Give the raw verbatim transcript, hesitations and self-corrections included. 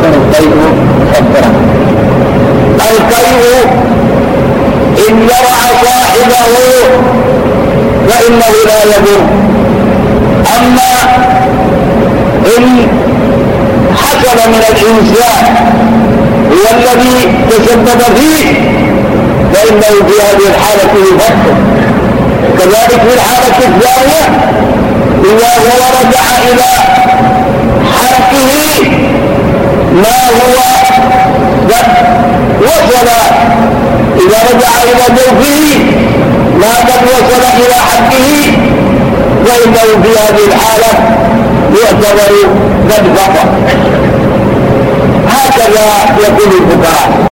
يكون القيء مخدرا. القيء إن يرع صاحبه فإنه لا يضر، أما إن حصل من الإنسان هو الذي تسبب فيه فإنه في هذه الحالة يفكر. كذلك في الحالة الثانية إذا هو رجع إلى حقه ما هو قد وصل، إذا رجع إلى جوفه ما قد وصل إلى حقه فإنه في هذه الحالة يعتبر قد فقر. هكذا يقول الفقهاء.